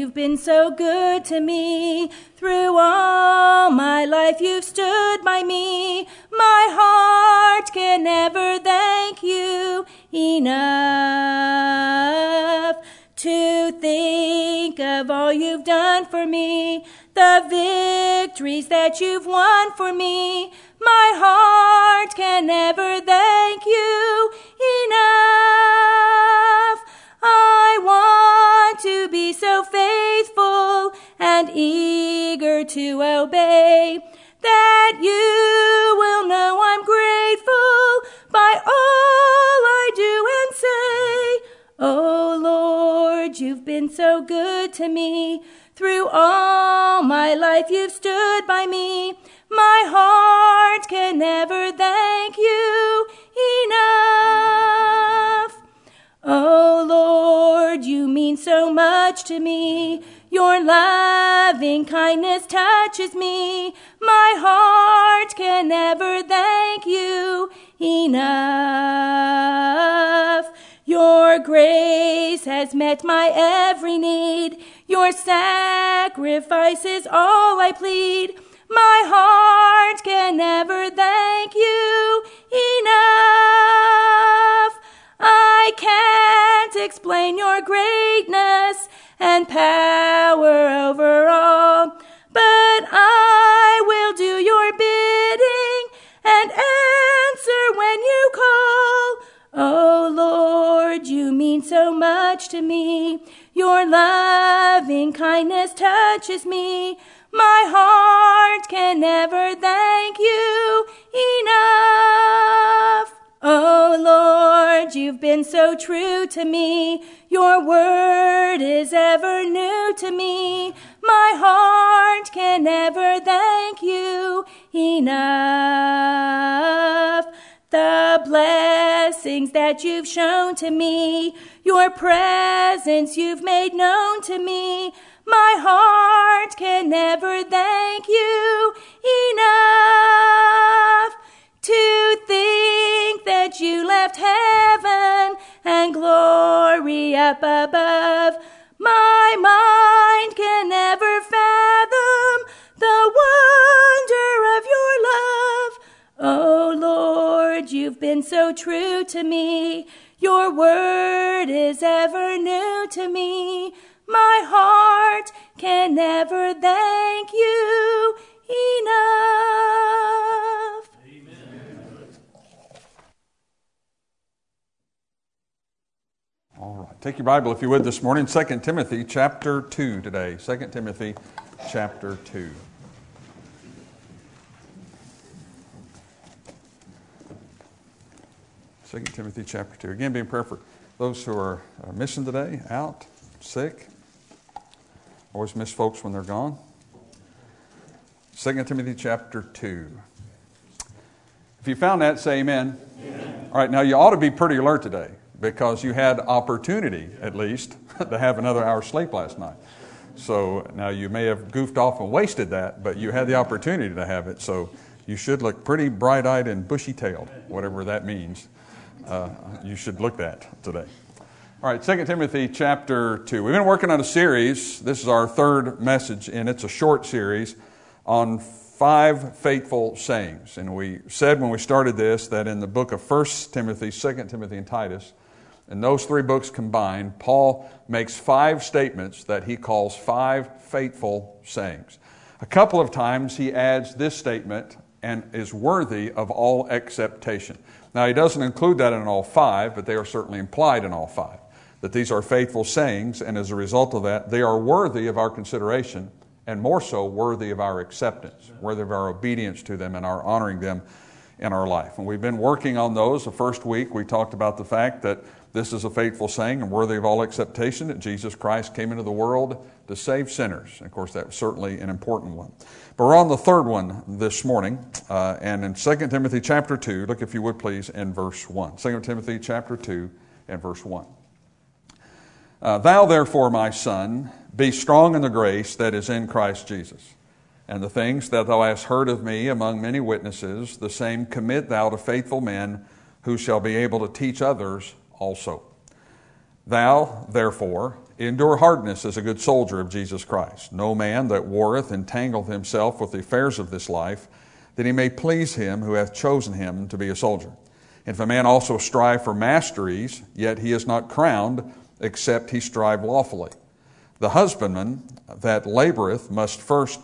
you've been so good to me. Through all my life you've stood by me. My heart can never thank you enough. To think of all you've done for me, the victories that you've won for me, my heart can never thank you enough. I want to be so faithful and eager to obey that you will know I'm grateful by all I do and say. Oh Lord, you've been so good to me. Through all my life you've stood by me. My heart can never thank you enough. Oh Lord, you mean so much to me. Your loving kindness touches me. My heart can never thank you enough. Your grace has met my every need. Your sacrifice is all I plead. My heart can never thank you enough. I can't explain your greatness and power over all, but I will do your bidding and answer when you call. Oh Lord, you mean so much to me. Your loving kindness touches me. My heart can never thank you enough. Oh Lord, you've been so true to me. Your word is ever new to me. My heart can never thank you enough. The blessings that you've shown to me, your presence you've made known to me, my heart can never thank you enough. To think that you left heaven and glory up above, my mind can never fathom the wonder of your love. Oh Lord, you've been so true to me. Your word is ever new to me. My heart can never thank you enough. Amen. All right. Take your Bible, if you would, this morning. 2 Timothy chapter 2 today. 2 Timothy chapter 2. Second Timothy chapter 2. Again, be in prayer for those who are missing today, out, sick. Always miss folks when they're gone. 2 Timothy chapter 2. If you found that, say amen. Amen. All right, now you ought to be pretty alert today because you had opportunity, at least, to have another hour's sleep last night. So now you may have goofed off and wasted that, but you had the opportunity to have it. So you should look pretty bright-eyed and bushy-tailed, whatever that means. You should look that today. All right, 2 Timothy chapter 2. We've been working on a series. This is our third message, and it's a short series on 5 faithful sayings. And we said when we started this that in the book of 1 Timothy, 2 Timothy, and Titus, in those 3 books combined, Paul makes 5 statements that he calls 5 faithful sayings. A couple of times he adds this statement, and is worthy of all acceptation. Now, he doesn't include that in all 5, but they are certainly implied in all 5, that these are faithful sayings, and as a result of that, they are worthy of our consideration, and more so worthy of our acceptance, worthy of our obedience to them and our honoring them in our life. And we've been working on those. The first week, we talked about the fact that this is a faithful saying and worthy of all acceptation, that Jesus Christ came into the world to save sinners. And of course, that's certainly an important one. But we're on the third one this morning, and in 2 Timothy chapter 2, look if you would please in verse 1. 2 Timothy chapter 2 and verse 1. Thou therefore, my son, be strong in the grace that is in Christ Jesus. And the things that thou hast heard of me among many witnesses, the same commit thou to faithful men who shall be able to teach others also. Thou, therefore, Endure hardness as a good soldier of Jesus Christ. No man that warreth entangleth himself with the affairs of this life, that he may please him who hath chosen him to be a soldier. And if a man also strive for masteries, yet he is not crowned, except he strive lawfully. The husbandman that laboreth must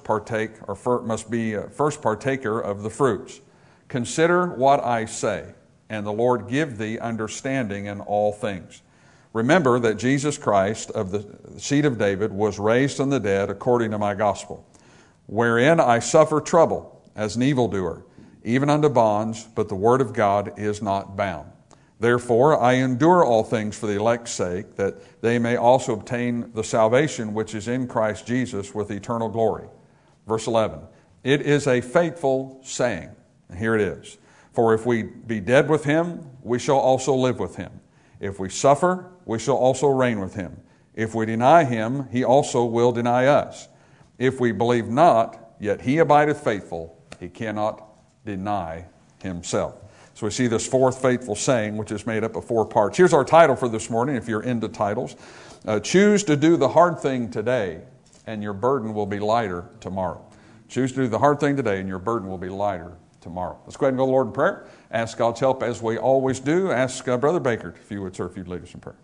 be first partaker of the fruits. Consider what I say, and the Lord give thee understanding in all things. Remember that Jesus Christ of the seed of David was raised from the dead according to my gospel, wherein I suffer trouble as an evildoer, even unto bonds, but the word of God is not bound. Therefore I endure all things for the elect's sake, that they may also obtain the salvation which is in Christ Jesus with eternal glory. Verse 11, it is a faithful saying, and here it is, for if we be dead with him, we shall also live with him. If we suffer, we shall also reign with him. If we deny him, he also will deny us. If we believe not, yet he abideth faithful, he cannot deny himself. So we see this fourth faithful saying, which is made up of 4 parts. Here's our title for this morning, if you're into titles. Choose to do the hard thing today, and your burden will be lighter tomorrow. Choose to do the hard thing today, and your burden will be lighter tomorrow. Let's go ahead and go to the Lord in prayer. Ask God's help as we always do. Ask Brother Baker, if you would, sir, if you'd lead us in prayer.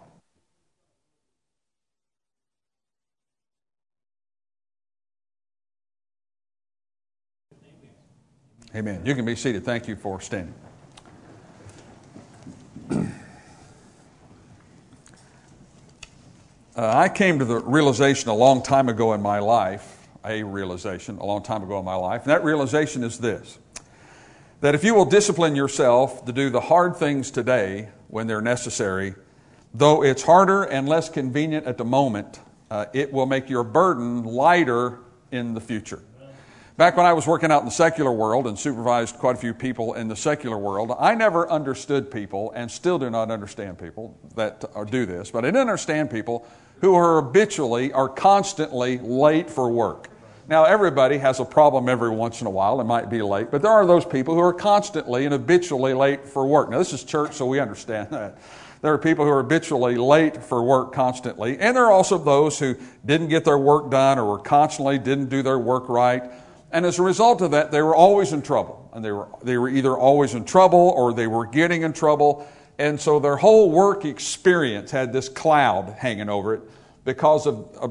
Amen. You can be seated. Thank you for standing. I came to the realization a long time ago in my life, and that realization is this, that if you will discipline yourself to do the hard things today when they're necessary, though it's harder and less convenient at the moment, it will make your burden lighter in the future. Back when I was working out in the secular world and supervised quite a few people in the secular world, I never understood people, and still do not understand people that do this, but I didn't understand people who are constantly late for work. Now, everybody has a problem every once in a while. It might be late, but there are those people who are constantly and habitually late for work. Now, this is church, so we understand that. There are people who are habitually late for work constantly, and there are also those who didn't get their work done or were constantly didn't do their work right. And as a result of that, they were always in trouble. And they were either always in trouble or they were getting in trouble. And so their whole work experience had this cloud hanging over it because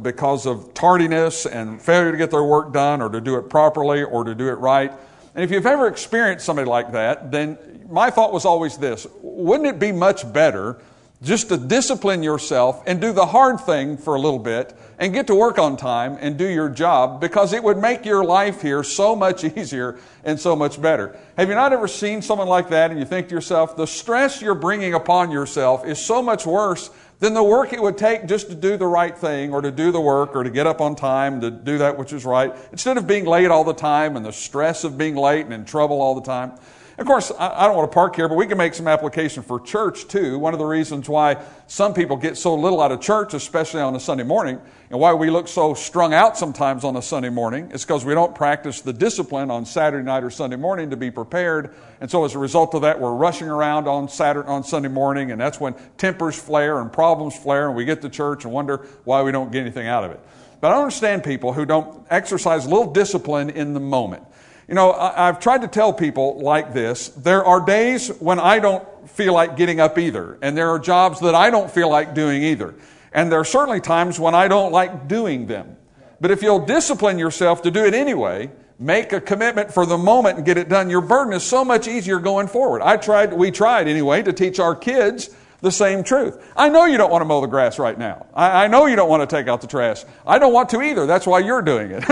of tardiness and failure to get their work done or to do it properly or to do it right. And if you've ever experienced somebody like that, then my thought was always this: wouldn't it be much better just to discipline yourself and do the hard thing for a little bit and get to work on time and do your job, because it would make your life here so much easier and so much better. Have you not ever seen someone like that and you think to yourself, the stress you're bringing upon yourself is so much worse than the work it would take just to do the right thing or to do the work or to get up on time to do that which is right, instead of being late all the time and the stress of being late and in trouble all the time? Of course, I don't want to park here, but we can make some application for church too. One of the reasons why some people get so little out of church, especially on a Sunday morning, and why we look so strung out sometimes on a Sunday morning, is because we don't practice the discipline on Saturday night or Sunday morning to be prepared. And so as a result of that, we're rushing around on Sunday morning, and that's when tempers flare and problems flare, and we get to church and wonder why we don't get anything out of it. But I understand people who don't exercise a little discipline in the moment. You know, I've tried to tell people like this: there are days when I don't feel like getting up either, and there are jobs that I don't feel like doing either. And there are certainly times when I don't like doing them. But if you'll discipline yourself to do it anyway, make a commitment for the moment and get it done, your burden is so much easier going forward. We tried anyway to teach our kids the same truth. I know you don't want to mow the grass right now. I know you don't want to take out the trash. I don't want to either. That's why you're doing it.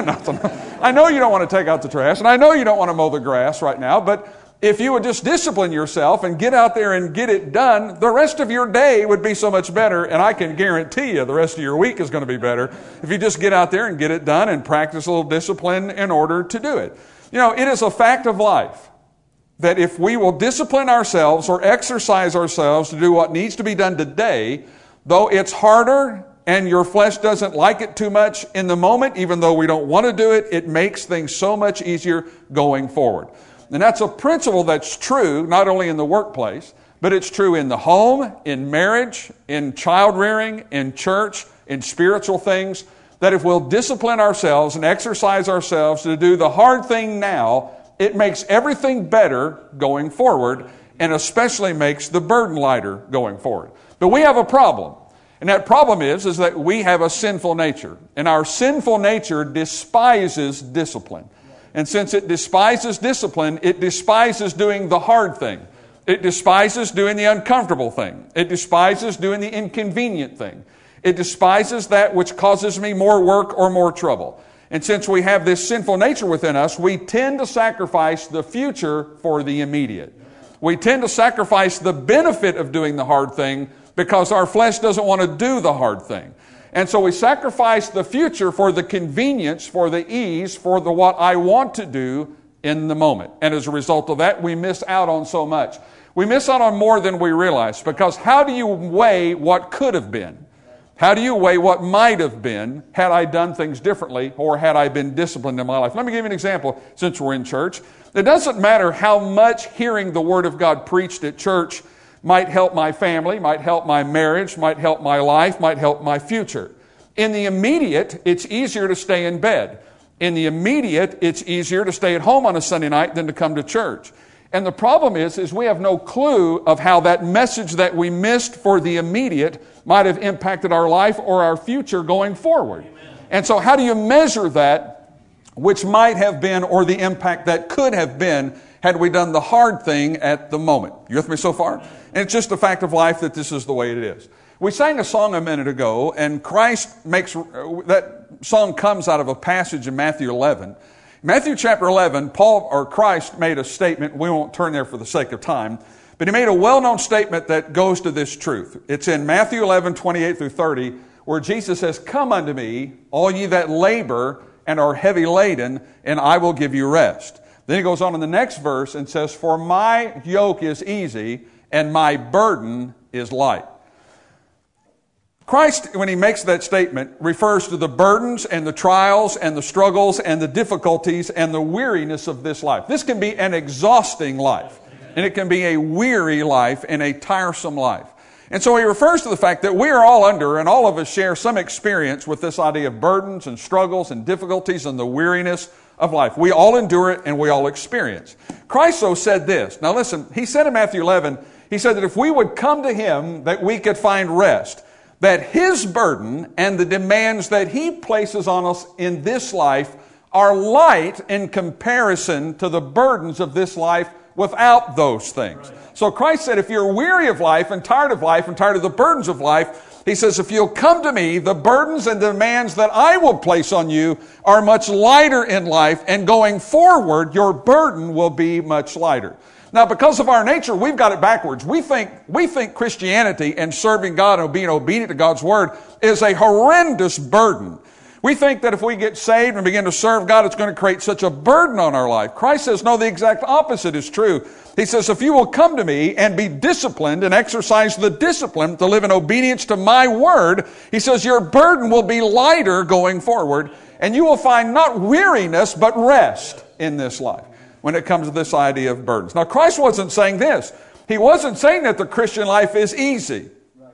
I know you don't want to take out the trash, and I know you don't want to mow the grass right now, but if you would just discipline yourself and get out there and get it done, the rest of your day would be so much better, and I can guarantee you the rest of your week is going to be better if you just get out there and get it done and practice a little discipline in order to do it. You know, it is a fact of life that if we will discipline ourselves or exercise ourselves to do what needs to be done today, though it's harder and your flesh doesn't like it too much in the moment, even though we don't want to do it, it makes things so much easier going forward. And that's a principle that's true not only in the workplace, but it's true in the home, in marriage, in child rearing, in church, in spiritual things, that if we'll discipline ourselves and exercise ourselves to do the hard thing now, it makes everything better going forward, and especially makes the burden lighter going forward. But we have a problem. And that problem is that we have a sinful nature. And our sinful nature despises discipline. And since it despises discipline, it despises doing the hard thing. It despises doing the uncomfortable thing. It despises doing the inconvenient thing. It despises that which causes me more work or more trouble. And since we have this sinful nature within us, we tend to sacrifice the future for the immediate. We tend to sacrifice the benefit of doing the hard thing because our flesh doesn't want to do the hard thing. And so we sacrifice the future for the convenience, for the ease, for the what I want to do in the moment. And as a result of that, we miss out on so much. We miss out on more than we realize, because how do you weigh what could have been? How do you weigh what might have been had I done things differently or had I been disciplined in my life? Let me give you an example since we're in church. It doesn't matter how much hearing the Word of God preached at church might help my family, might help my marriage, might help my life, might help my future. In the immediate, it's easier to stay in bed. In the immediate, it's easier to stay at home on a Sunday night than to come to church. And the problem is we have no clue of how that message that we missed for the immediate might have impacted our life or our future going forward. Amen. And so how do you measure that which might have been, or the impact that could have been had we done the hard thing at the moment? You with me so far? And it's just a fact of life that this is the way it is. We sang a song a minute ago, and Christ makes, that song comes out of a passage in Matthew 11. Matthew chapter 11, Christ made a statement. We won't turn there for the sake of time, but he made a well-known statement that goes to this truth. It's in Matthew 11, 28 through 30, where Jesus says, "Come unto me, all ye that labor and are heavy laden, and I will give you rest." Then he goes on in the next verse and says, "For my yoke is easy, and my burden is light." Christ, when he makes that statement, refers to the burdens and the trials and the struggles and the difficulties and the weariness of this life. This can be an exhausting life, and it can be a weary life and a tiresome life. And so he refers to the fact that we are all under, and all of us share some experience with this idea of burdens and struggles and difficulties and the weariness of life. We all endure it and we all experience. Christ so said this. Now listen, he said in Matthew 11, he said that if we would come to him, that we could find rest. That his burden and the demands that he places on us in this life are light in comparison to the burdens of this life without those things. So Christ said, if you're weary of life and tired of the burdens of life, he says, if you'll come to me, the burdens and demands that I will place on you are much lighter in life, and going forward, your burden will be much lighter. Now, because of our nature, we've got it backwards. We think Christianity and serving God and being obedient to God's Word is a horrendous burden. We think that if we get saved and begin to serve God, it's going to create such a burden on our life. Christ says, no, the exact opposite is true. He says, if you will come to me and be disciplined and exercise the discipline to live in obedience to my Word, he says, your burden will be lighter going forward, and you will find not weariness, but rest in this life when it comes to this idea of burdens. Now, Christ wasn't saying this. He wasn't saying that the Christian life is easy,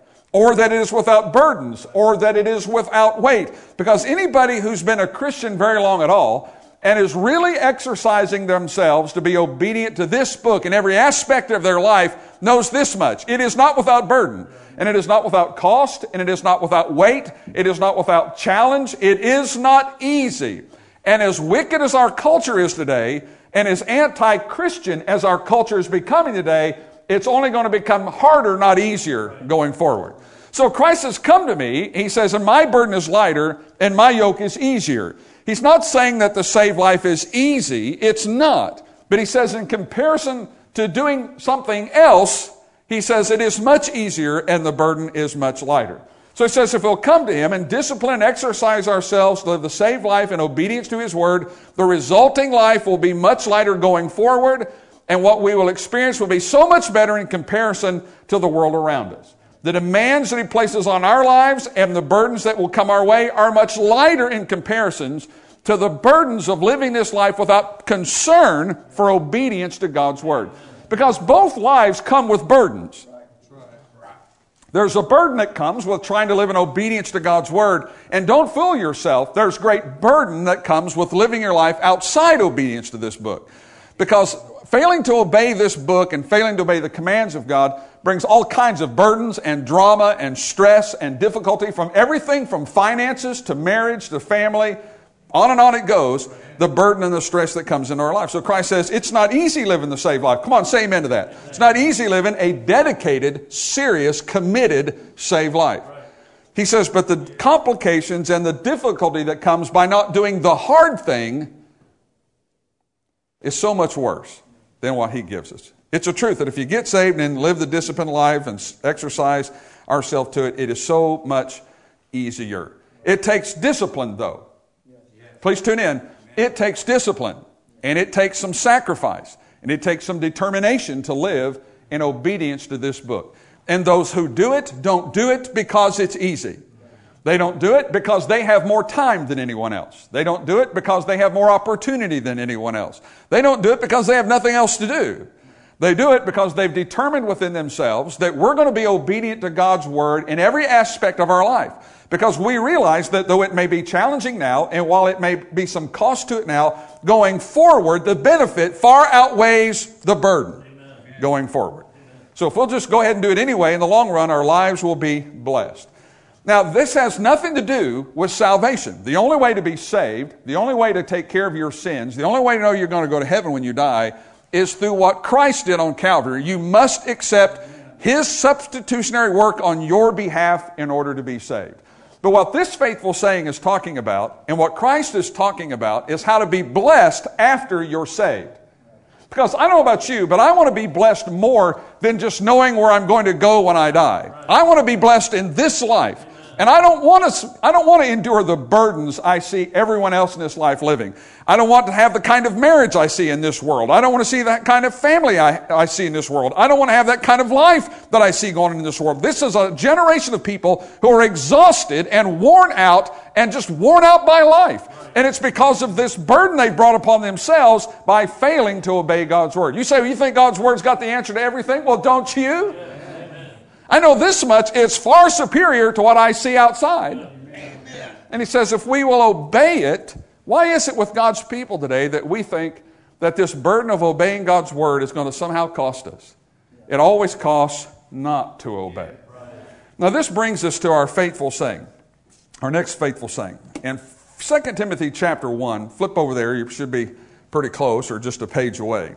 or that it is without burdens, or that it is without weight. Because anybody who's been a Christian very long at all, and is really exercising themselves to be obedient to this book in every aspect of their life, knows this much. It is not without burden, and it is not without cost, and it is not without weight, it is not without challenge, it is not easy. And as wicked as our culture is today, and as anti-Christian as our culture is becoming today, it's only going to become harder, not easier, going forward. So Christ says, come to me. He says, and my burden is lighter, and my yoke is easier. He's not saying that the saved life is easy. It's not. But he says, in comparison to doing something else, he says it is much easier, and the burden is much lighter. So he says, if we'll come to him and discipline and exercise ourselves to live the saved life in obedience to his word, the resulting life will be much lighter going forward, and what we will experience will be so much better in comparison to the world around us. The demands that he places on our lives and the burdens that will come our way are much lighter in comparisons to the burdens of living this life without concern for obedience to God's word. Because both lives come with burdens. There's a burden that comes with trying to live in obedience to God's Word. And don't fool yourself. There's great burden that comes with living your life outside obedience to this book. Because failing to obey this book and failing to obey the commands of God brings all kinds of burdens and drama and stress and difficulty from everything from finances to marriage to family. On it goes, the burden and the stress that comes into our life. So Christ says, it's not easy living the saved life. Come on, say amen to that. It's not easy living a dedicated, serious, committed, saved life. He says, but the complications and the difficulty that comes by not doing the hard thing is so much worse than what He gives us. It's a truth that if you get saved and live the disciplined life and exercise ourselves to it, it is so much easier. It takes discipline, though. Please tune in. It takes discipline, and it takes some sacrifice, and it takes some determination to live in obedience to this book. And those who do it don't do it because it's easy. They don't do it because they have more time than anyone else. They don't do it because they have more opportunity than anyone else. They don't do it because they have nothing else to do. They do it because they've determined within themselves that we're going to be obedient to God's Word in every aspect of our life. Because we realize that though it may be challenging now, and while it may be some cost to it now, going forward, the benefit far outweighs the burden going forward. So if we'll just go ahead and do it anyway, in the long run, our lives will be blessed. Now, this has nothing to do with salvation. The only way to be saved, the only way to take care of your sins, the only way to know you're going to go to heaven when you die is through what Christ did on Calvary. You must accept His substitutionary work on your behalf in order to be saved. But what this faithful saying is talking about, and what Christ is talking about, is how to be blessed after you're saved. Because I don't know about you, but I want to be blessed more than just knowing where I'm going to go when I die. I want to be blessed in this life. And I don't want to endure the burdens I see everyone else in this life living. I don't want to have the kind of marriage I see in this world. I don't want to see that kind of family I see in this world. I don't want to have that kind of life that I see going on in this world. This is a generation of people who are exhausted and worn out and just worn out by life. And it's because of this burden they brought upon themselves by failing to obey God's Word. You say, well, you think God's Word's got the answer to everything? Well, don't you? I know this much, it's far superior to what I see outside. Amen. And he says, if we will obey it, why is it with God's people today that we think that this burden of obeying God's Word is going to somehow cost us? It always costs not to obey. Now this brings us to our faithful saying, our next faithful saying. In 2 Timothy chapter 1, flip over there, you should be pretty close or just a page away.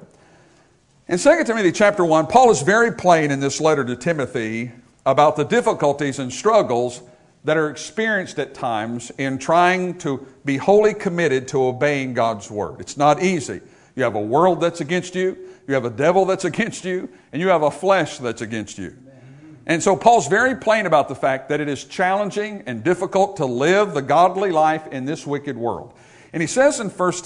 In 2 Timothy chapter 1, Paul is very plain in this letter to Timothy about the difficulties and struggles that are experienced at times in trying to be wholly committed to obeying God's Word. It's not easy. You have a world that's against you, you have a devil that's against you, and you have a flesh that's against you. And so Paul's very plain about the fact that it is challenging and difficult to live the godly life in this wicked world. And he says in 2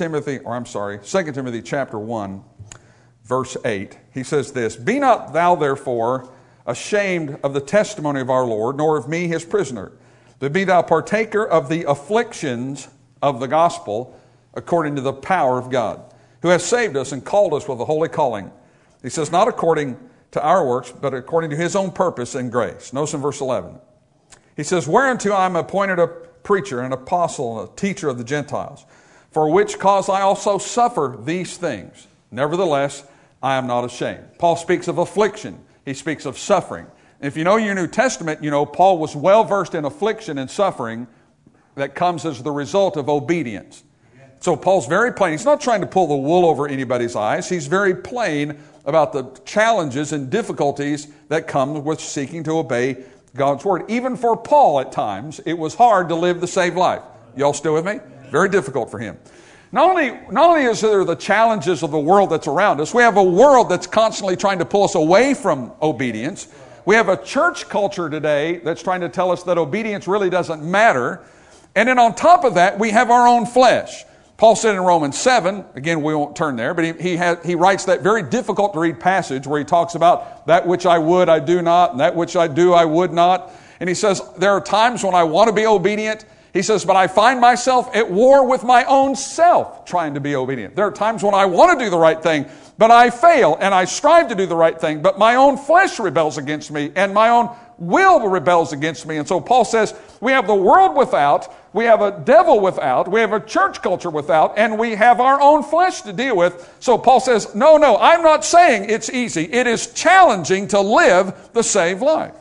Timothy chapter 1, verse 8, he says this, "Be not thou therefore ashamed of the testimony of our Lord, nor of me his prisoner, but be thou partaker of the afflictions of the gospel according to the power of God, who has saved us and called us with a holy calling." He says, not according to our works, but according to His own purpose and grace. Notice in verse 11. He says, "Whereunto I am appointed a preacher, an apostle, and a teacher of the Gentiles, for which cause I also suffer these things. Nevertheless, I am not ashamed." Paul speaks of affliction. He speaks of suffering. If you know your New Testament, you know Paul was well versed in affliction and suffering that comes as the result of obedience. So Paul's very plain. He's not trying to pull the wool over anybody's eyes. He's very plain about the challenges and difficulties that come with seeking to obey God's Word. Even for Paul at times, it was hard to live the saved life. Y'all still with me? Very difficult for him. Not only is there the challenges of the world that's around us, we have a world that's constantly trying to pull us away from obedience. We have a church culture today that's trying to tell us that obedience really doesn't matter. And then on top of that, we have our own flesh. Paul said in Romans 7, again, we won't turn there, but he writes that very difficult to read passage where he talks about that which I would, I do not, and that which I do, I would not. And he says, there are times when I want to be obedient, He says, but I find myself at war with my own self trying to be obedient. There are times when I want to do the right thing, but I fail, and I strive to do the right thing, but my own flesh rebels against me, and my own will rebels against me. And so Paul says, we have the world without, we have a devil without, we have a church culture without, and we have our own flesh to deal with. So Paul says, no, I'm not saying it's easy. It is challenging to live the saved life.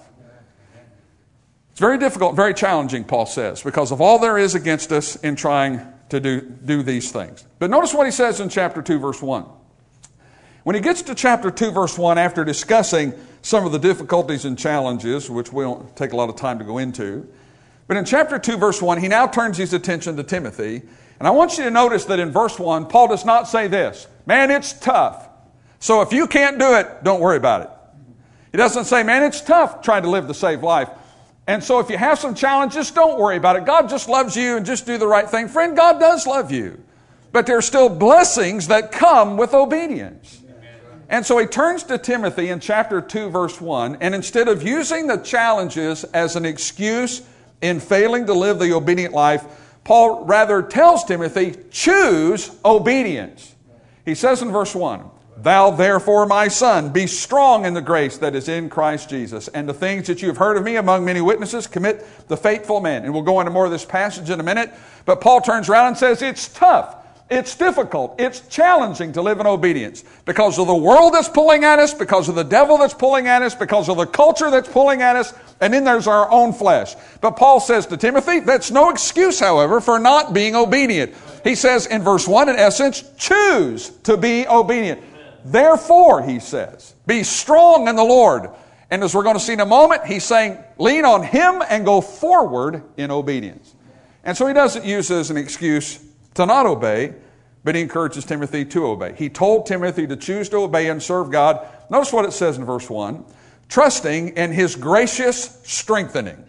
It's very difficult, very challenging, Paul says, because of all there is against us in trying to do these things. But notice what he says in chapter 2, verse 1. When he gets to chapter 2, verse 1, after discussing some of the difficulties and challenges, which we won't take a lot of time to go into, but in chapter 2, verse 1, he now turns his attention to Timothy. And I want you to notice that in verse 1, Paul does not say this, man, it's tough. So if you can't do it, don't worry about it. He doesn't say, man, it's tough trying to live the saved life. And so if you have some challenges, don't worry about it. God just loves you and just do the right thing. Friend, God does love you. But there are still blessings that come with obedience. And so he turns to Timothy in chapter 2, verse 1, and instead of using the challenges as an excuse in failing to live the obedient life, Paul rather tells Timothy, choose obedience. He says in verse 1, thou therefore, my son, be strong in the grace that is in Christ Jesus, and the things that you have heard of me among many witnesses, commit the faithful man. And we'll go into more of this passage in a minute, but Paul turns around and says, it's tough. It's difficult. It's challenging to live in obedience because of the world that's pulling at us, because of the devil that's pulling at us, because of the culture that's pulling at us, and then there's our own flesh. But Paul says to Timothy, that's no excuse, however, for not being obedient. He says in verse 1, in essence, choose to be obedient. Therefore, he says, be strong in the Lord. And as we're going to see in a moment, he's saying, lean on Him and go forward in obedience. And so he doesn't use it as an excuse to not obey, but he encourages Timothy to obey. He told Timothy to choose to obey and serve God. Notice what it says in verse 1, trusting in His gracious strengthening.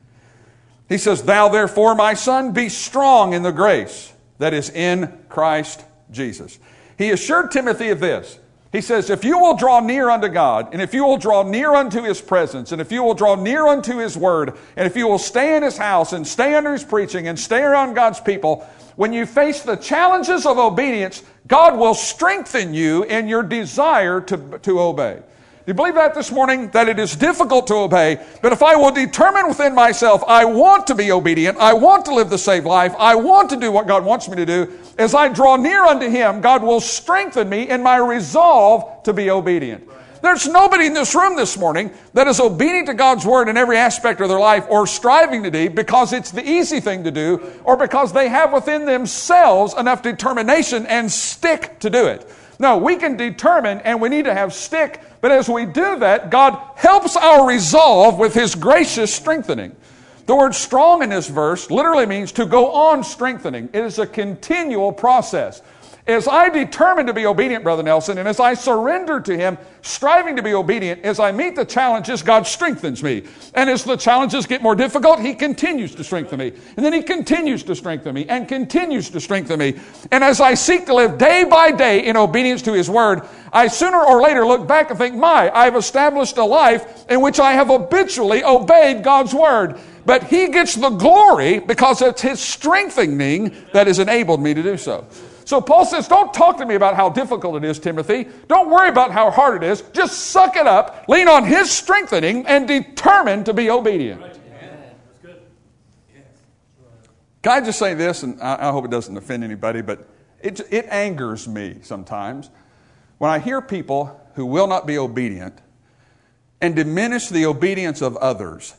He says, thou therefore, my son, be strong in the grace that is in Christ Jesus. He assured Timothy of this. He says, if you will draw near unto God, and if you will draw near unto His presence, and if you will draw near unto His word, and if you will stay in His house and stay under His preaching and stay around God's people, when you face the challenges of obedience, God will strengthen you in your desire to obey. Do you believe that this morning? That it is difficult to obey, but if I will determine within myself, I want to be obedient, I want to live the saved life, I want to do what God wants me to do, as I draw near unto Him, God will strengthen me in my resolve to be obedient. There's nobody in this room this morning that is obedient to God's Word in every aspect of their life or striving to be because it's the easy thing to do or because they have within themselves enough determination and stick to do it. No, we can determine and we need to have stick, but as we do that, God helps our resolve with His gracious strengthening. The word strong in this verse literally means to go on strengthening. It is a continual process. As I determine to be obedient, Brother Nelson, and as I surrender to Him, striving to be obedient, as I meet the challenges, God strengthens me. And as the challenges get more difficult, He continues to strengthen me. And then He continues to strengthen me and continues to strengthen me. And as I seek to live day by day in obedience to His Word, I sooner or later look back and think, I've established a life in which I have habitually obeyed God's Word. But He gets the glory because it's His strengthening that has enabled me to do so. So Paul says, don't talk to me about how difficult it is, Timothy. Don't worry about how hard it is. Just suck it up, lean on His strengthening, and determine to be obedient. Right. That's good. Yes. Can I just say this, and I hope it doesn't offend anybody, but it angers me sometimes when I hear people who will not be obedient and diminish the obedience of others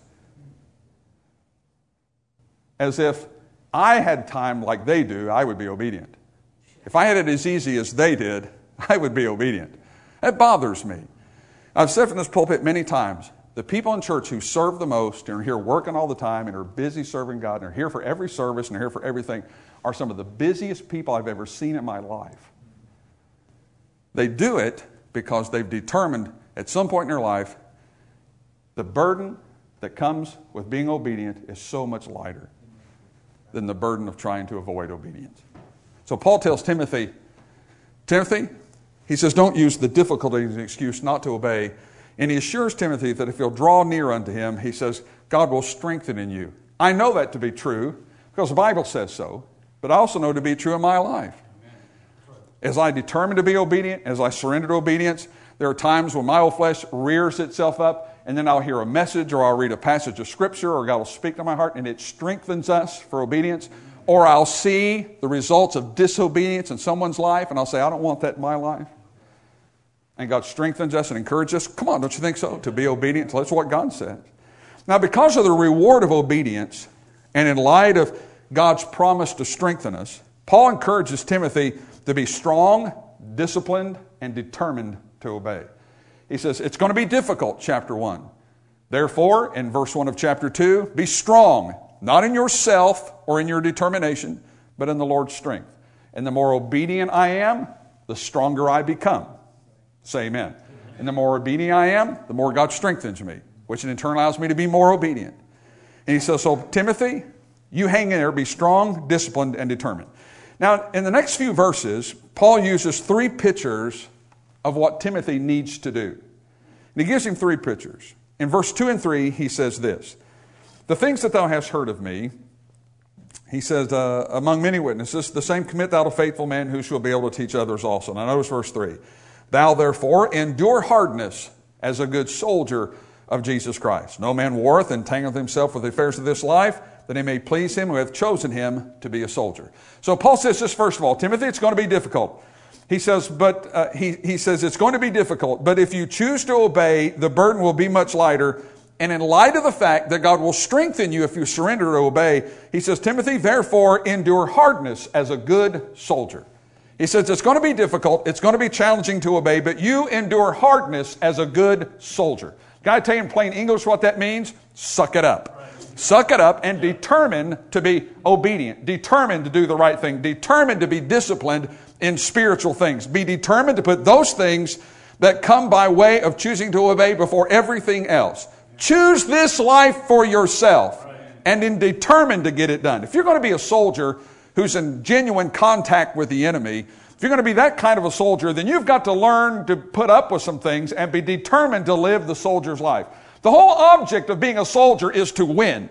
as if I had time like they do, I would be obedient. If I had it as easy as they did, I would be obedient. That bothers me. I've said from this pulpit many times, the people in church who serve the most and are here working all the time and are busy serving God and are here for every service and are here for everything are some of the busiest people I've ever seen in my life. They do it because they've determined at some point in their life the burden that comes with being obedient is so much lighter than the burden of trying to avoid obedience. So Paul tells Timothy, he says, don't use the difficulty as an excuse not to obey. And he assures Timothy that if you'll draw near unto Him, he says, God will strengthen in you. I know that to be true because the Bible says so, but I also know to be true in my life. As I determine to be obedient, as I surrender to obedience, there are times when my old flesh rears itself up, and then I'll hear a message, or I'll read a passage of Scripture, or God will speak to my heart, and it strengthens us for obedience. Or I'll see the results of disobedience in someone's life, and I'll say, I don't want that in my life. And God strengthens us and encourages us. Come on, don't you think so? To be obedient. That's what God says. Now, because of the reward of obedience, and in light of God's promise to strengthen us, Paul encourages Timothy to be strong, disciplined, and determined to obey. He says, it's going to be difficult, chapter 1. Therefore, in verse 1 of chapter 2, be strong, not in yourself or in your determination, but in the Lord's strength. And the more obedient I am, the stronger I become. Say amen. And the more obedient I am, the more God strengthens me, which in turn allows me to be more obedient. And he says, so Timothy, you hang in there, be strong, disciplined, and determined. Now, in the next few verses, Paul uses 3 pictures of what Timothy needs to do. And he gives him 3 pictures. In verse 2 and 3, he says this, the things that thou hast heard of me, he says, among many witnesses, the same commit thou to faithful men who shall be able to teach others also. Now notice verse 3. Thou therefore endure hardness as a good soldier of Jesus Christ. No man warreth, entangleth himself with the affairs of this life, that he may please him who hath chosen him to be a soldier. So Paul says this first of all, Timothy, it's going to be difficult. He says, he says it's going to be difficult, but if you choose to obey, the burden will be much lighter. And in light of the fact that God will strengthen you if you surrender to obey, he says, Timothy, therefore endure hardness as a good soldier. He says it's going to be difficult, it's going to be challenging to obey, but you endure hardness as a good soldier. Can I tell you in plain English what that means? Suck it up. Suck it up and determine to be obedient. Determined to do the right thing. Determined to be disciplined in spiritual things. Be determined to put those things that come by way of choosing to obey before everything else. Choose this life for yourself and then determined to get it done. If you're going to be a soldier who's in genuine contact with the enemy, if you're going to be that kind of a soldier, then you've got to learn to put up with some things and be determined to live the soldier's life. The whole object of being a soldier is to win.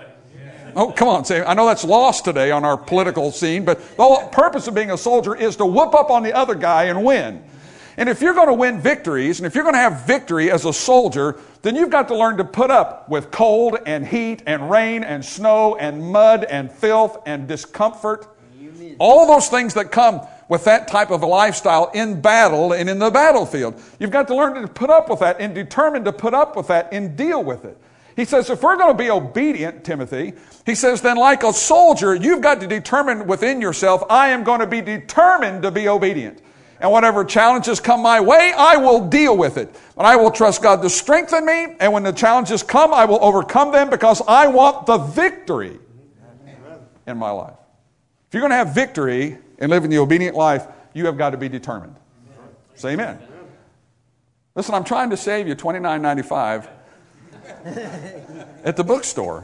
Oh, come on, say, I know that's lost today on our political scene, but the whole purpose of being a soldier is to whoop up on the other guy and win. And if you're going to win victories, and if you're going to have victory as a soldier, then you've got to learn to put up with cold and heat and rain and snow and mud and filth and discomfort. Amen. All those things that come with that type of a lifestyle in battle and in the battlefield. You've got to learn to put up with that and determined to put up with that and deal with it. He says, if we're going to be obedient, Timothy, he says, then like a soldier, you've got to determine within yourself, I am going to be determined to be obedient. And whatever challenges come my way, I will deal with it. But I will trust God to strengthen me. And when the challenges come, I will overcome them because I want the victory in my life. If you're going to have victory and live in the obedient life, you have got to be determined. Say amen. Listen, I'm trying to save you $29.95 at the bookstore.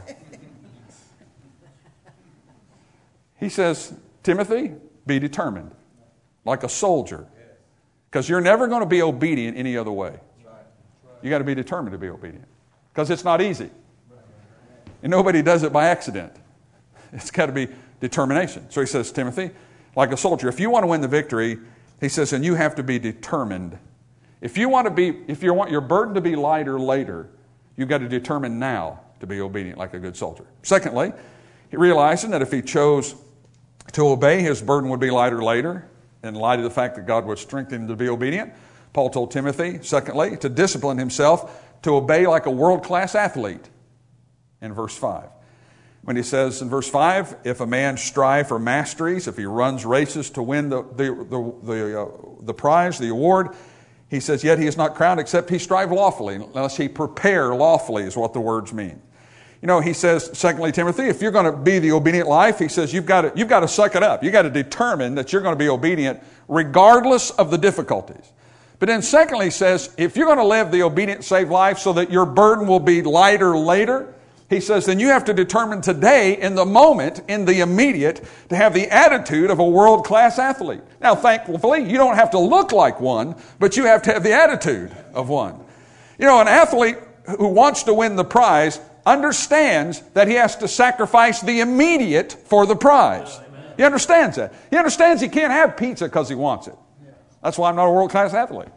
He says, Timothy, be determined. Like a soldier. Because you're never going to be obedient any other way. You got to be determined to be obedient. Because it's not easy. And nobody does it by accident. It's got to be determination. So he says, Timothy, like a soldier, if you want to win the victory, he says, and you have to be determined. If you want your burden to be lighter later, you've got to determine now to be obedient like a good soldier. Secondly, he realizing that if he chose to obey, his burden would be lighter later. In light of the fact that God would strengthen him to be obedient, Paul told Timothy, secondly, to discipline himself to obey like a world-class athlete in verse 5. When he says in verse 5, if a man strive for masteries, if he runs races to win the prize, the award, he says, yet he is not crowned except he strive lawfully, unless he prepare lawfully is what the words mean. You know, he says, secondly, Timothy, if you're going to be the obedient life, he says, you've got to suck it up. You've got to determine that you're going to be obedient regardless of the difficulties. But then secondly, he says, if you're going to live the obedient, saved life so that your burden will be lighter later, he says, then you have to determine today, in the moment, in the immediate, to have the attitude of a world-class athlete. Now, thankfully, you don't have to look like one, but you have to have the attitude of one. You know, an athlete who wants to win the prize understands that he has to sacrifice the immediate for the prize. He understands that. He understands he can't have pizza because he wants it. That's why I'm not a world-class athlete.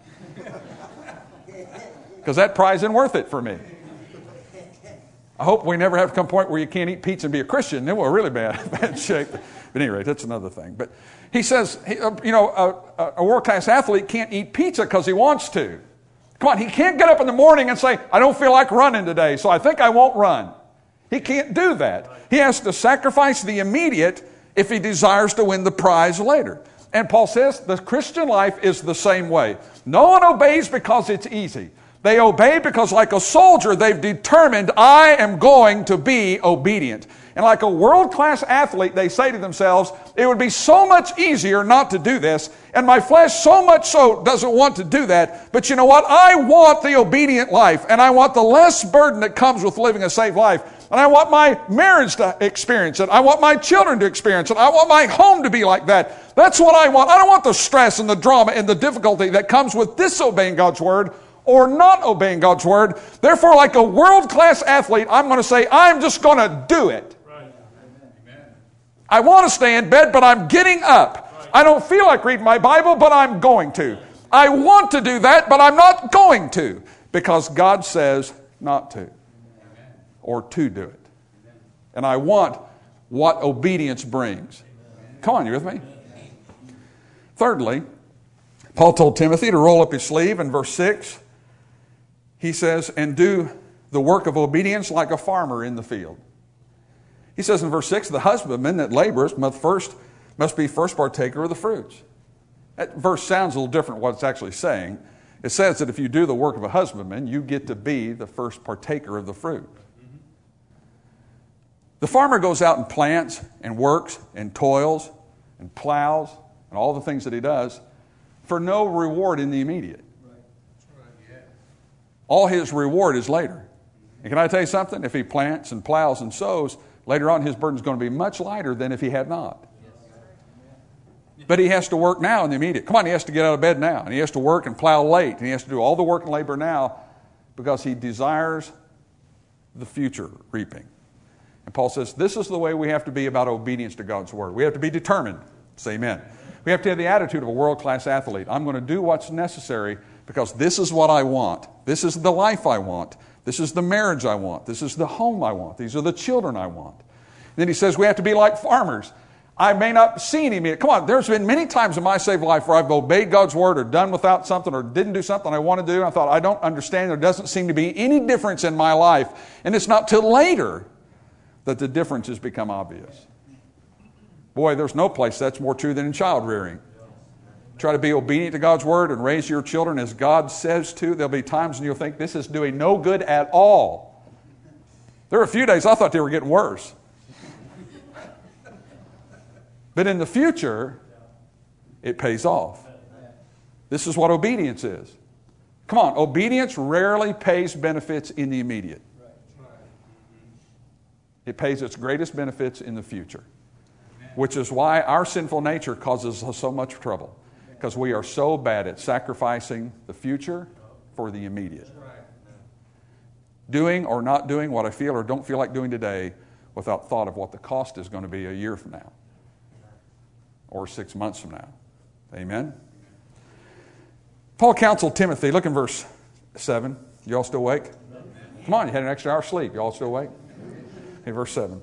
Because that prize isn't worth it for me. I hope we never have to come to a point where you can't eat pizza and be a Christian. Then we're really bad shape. But anyway, that's another thing. But he says, a world-class athlete can't eat pizza because he wants to. Come on, he can't get up in the morning and say, I don't feel like running today, so I think I won't run. He can't do that. He has to sacrifice the immediate if he desires to win the prize later. And Paul says the Christian life is the same way. No one obeys because it's easy. They obey because, like a soldier, they've determined, I am going to be obedient. And like a world-class athlete, they say to themselves, it would be so much easier not to do this, and my flesh so much so doesn't want to do that. But you know what? I want the obedient life, and I want the less burden that comes with living a saved life. And I want my marriage to experience it. I want my children to experience it. I want my home to be like that. That's what I want. I don't want the stress and the drama and the difficulty that comes with disobeying God's word or not obeying God's word. Therefore, like a world-class athlete, I'm going to say, I'm just going to do it. Right. I want to stay in bed, but I'm getting up. Right. I don't feel like reading my Bible, but I'm going to. I want to do that, but I'm not going to, because God says not to or to do it. And I want what obedience brings. Come on, you with me? Thirdly, Paul told Timothy to roll up his sleeve in verse 6. He says, and do the work of obedience like a farmer in the field. He says in verse 6, the husbandman that laboreth must be first partaker of the fruits. That verse sounds a little different what it's actually saying. It says that if you do the work of a husbandman, you get to be the first partaker of the fruit. The farmer goes out and plants and works and toils and plows and all the things that he does for no reward in the immediate. All his reward is later. And can I tell you something? If he plants and plows and sows, later on his burden is going to be much lighter than if he had not. But he has to work now in the immediate. Come on, he has to get out of bed now. And he has to work and plow late. And he has to do all the work and labor now because he desires the future reaping. And Paul says this is the way we have to be about obedience to God's word. We have to be determined. Say amen. We have to have the attitude of a world-class athlete. I'm going to do what's necessary because this is what I want. This is the life I want. This is the marriage I want. This is the home I want. These are the children I want. And then he says we have to be like farmers. I may not see any immediate. Come on, there's been many times in my saved life where I've obeyed God's word or done without something or didn't do something I want to do. And I thought, I don't understand. There doesn't seem to be any difference in my life. And it's not till later that the differences become obvious. Boy, there's no place that's more true than in child rearing. Try to be obedient to God's word and raise your children as God says to. There'll be times when you'll think this is doing no good at all. There were a few days I thought they were getting worse. But in the future, it pays off. This is what obedience is. Come on, obedience rarely pays benefits in the immediate. It pays its greatest benefits in the future. Which is why our sinful nature causes us so much trouble. Because we are so bad at sacrificing the future for the immediate. Doing or not doing what I feel or don't feel like doing today without thought of what the cost is going to be a year from now. Or 6 months from now. Amen? Paul counseled Timothy. Look in verse 7. You all still awake? Come on, you had an extra hour sleep. You all still awake? Okay, verse 7.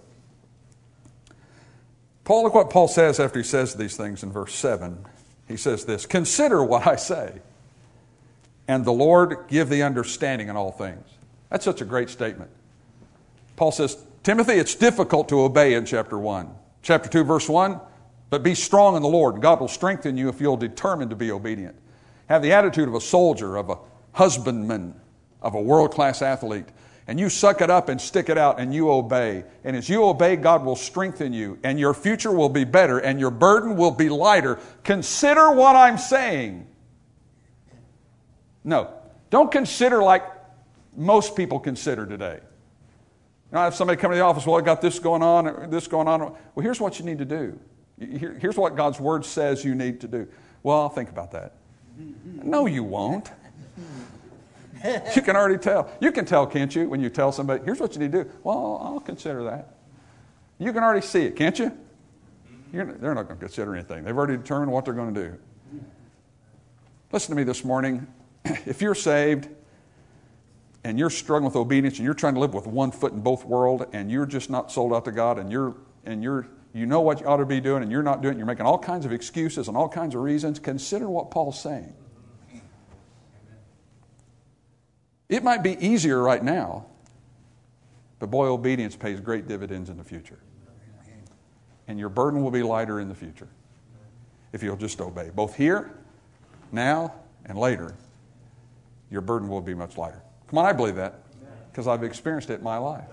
Look what Paul says after he says these things in verse 7. He says this, consider what I say, and the Lord give thee understanding in all things. That's such a great statement. Paul says, Timothy, it's difficult to obey in chapter 1. Chapter 2, verse 1, but be strong in the Lord, and God will strengthen you if you'll determine to be obedient. Have the attitude of a soldier, of a husbandman, of a world-class athlete. And you suck it up and stick it out and you obey. And as you obey, God will strengthen you. And your future will be better and your burden will be lighter. Consider what I'm saying. No, don't consider like most people consider today. I have somebody come to the office, well, I got this going on, this going on. Well, here's what you need to do. Here's what God's word says you need to do. Well, I'll think about that. No, you won't. You can already tell. You can tell, can't you, when you tell somebody, here's what you need to do. Well, I'll consider that. You can already see it, can't you? They're not going to consider anything. They've already determined what they're going to do. Listen to me this morning. If you're saved and you're struggling with obedience and you're trying to live with one foot in both worlds and you're just not sold out to God and you know what you ought to be doing and you're not doing it, you're making all kinds of excuses and all kinds of reasons, consider what Paul's saying. It might be easier right now, but boy, obedience pays great dividends in the future. And your burden will be lighter in the future if you'll just obey. Both here, now, and later, your burden will be much lighter. Come on, I believe that because I've experienced it in my life.